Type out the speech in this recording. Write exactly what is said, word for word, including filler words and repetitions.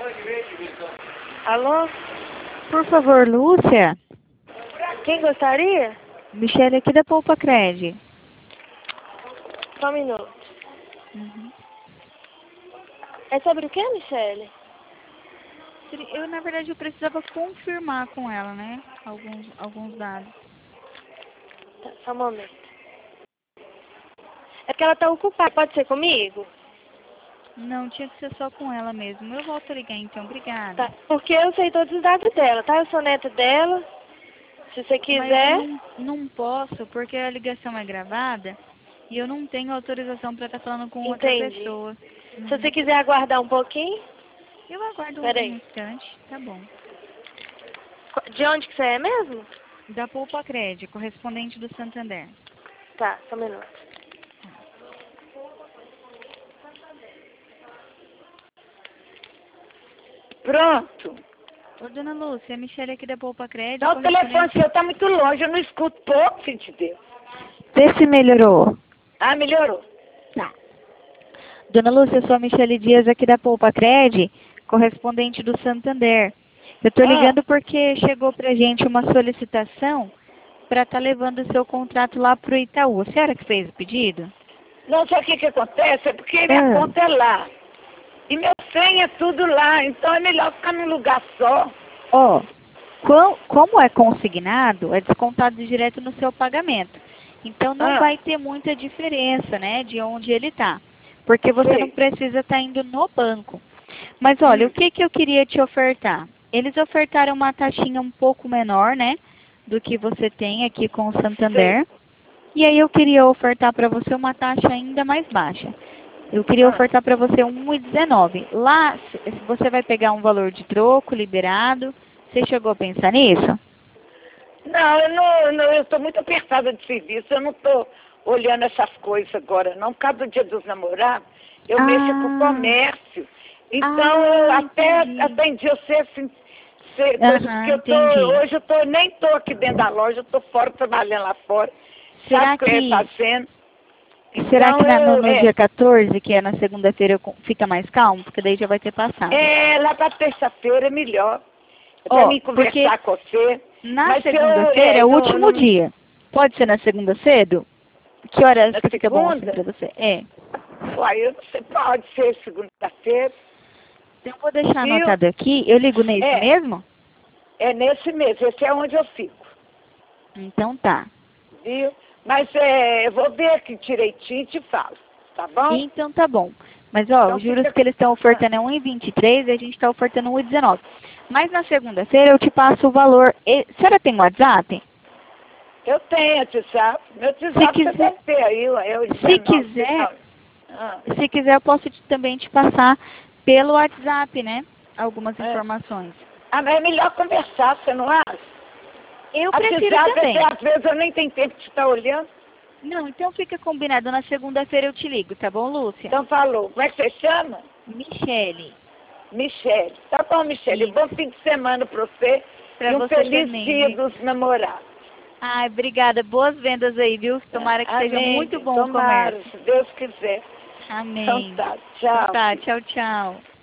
Alô? Por favor, Lúcia. Quem gostaria? Michele aqui da Poupa Cred. Só um minuto. Uhum. É sobre o que, Michele? Eu, na verdade, eu precisava confirmar com ela, né? Alguns, alguns dados. Tá, só um momento. É porque ela tá ocupada. Pode ser comigo? Não, tinha que ser só com ela mesmo. Eu volto a ligar então, obrigada. Tá. Porque eu sei todos os dados dela, tá? Eu sou neta dela. Se você quiser. Mas eu não, não posso, porque a ligação é gravada e eu não tenho autorização para estar falando com outra Entendi. pessoa. Se você Uhum. quiser aguardar um pouquinho. Eu aguardo um, Pera um aí. instante, tá bom. De onde que você é mesmo? Da Poupa Cred, correspondente do Santander. Tá, só um minuto. Pronto. Ô, dona Lúcia, a Michele aqui da Poupa Cred. Não, o telefone seu tá muito longe, eu não escuto pouco, filho de Deus. Vê se melhorou. Ah, melhorou. Tá. Dona Lúcia, eu sou a Michele Dias aqui da Poupa Cred, correspondente do Santander. Eu estou ligando Ah. porque chegou pra gente uma solicitação para estar tá levando o seu contrato lá pro Itaú. A senhora que fez o pedido? Não, sabe o que que acontece? É porque minha Ah. conta é lá. E meu senha é tudo lá, então é melhor ficar num lugar só. Ó, oh, como é consignado, é descontado direto no seu pagamento. Então não Ah. vai ter muita diferença, né, de onde ele está. Porque você Sei. não precisa estar tá indo no banco. Mas olha, Hum. o que que eu queria te ofertar? Eles ofertaram uma taxinha um pouco menor, né, do que você tem aqui com o Santander. Sei. E aí eu queria ofertar para você uma taxa ainda mais baixa. Eu queria Ah. ofertar para você um um vírgula dezenove. Lá, você vai pegar um valor de troco liberado. Você chegou a pensar nisso? Não, eu não, não eu estou muito apertada de serviço, eu não estou olhando essas coisas agora, não. Por causa do dia dos namorados, eu Ah. mexo com comércio. Então, Ah, eu até entendi. atendi você assim, ser, Aham, coisas que eu tô, entendi. hoje eu tô, nem estou aqui dentro da loja, eu estou fora trabalhando lá fora. Será Sabe o que eu que, ia fazendo? será Então, que na- no, eu, no é, dia quatorze, que é na segunda-feira, eu con- fica mais calmo? Porque daí já vai ter passado. é, lá para terça-feira é melhor. Ó, Para mim porque conversar com você. Na Mas eu, segunda-feira é, é o não- último não- dia. Pode ser na segunda cedo? Que horas Na que fica bom assim segunda? pra você? É. Uai, eu não sei, pode ser segunda-feira. Então eu vou deixar Viu? anotado aqui. Eu ligo nesse É, mesmo? é nesse mês, esse é onde eu fico, Então tá. viu? Mas é, eu vou ver aqui direitinho e te falo, tá bom? Então tá bom. Mas ó, Então os juros fica... que eles estão ofertando é um vírgula vinte e três e a gente está ofertando um vírgula dezenove. Mas na segunda-feira eu te passo o valor. E... A senhora tem WhatsApp? Eu tenho WhatsApp, meu Se WhatsApp você quiser, deve ter aí, eu se quiser, ah, se quiser eu posso te- também te passar pelo WhatsApp, né? Algumas é. informações. Ah, mas é melhor conversar, você não acha? Eu prefiro WhatsApp, também. até às vezes eu nem tenho tempo de estar olhando. Não, então fica combinado. Na segunda-feira eu te ligo, tá bom, Lúcia? Então falou, como é que você chama? Michele. Michele. Tá bom, Michele, Isso. bom fim de semana pra você Pra e um você feliz também, dia viu? dos namorados. Ai, obrigada. Boas vendas aí, viu? Tomara que seja Amém. muito bom o Tomara, comércio. se Deus quiser. Amém. Então tá, Então tchau. tá, tchau, tchau.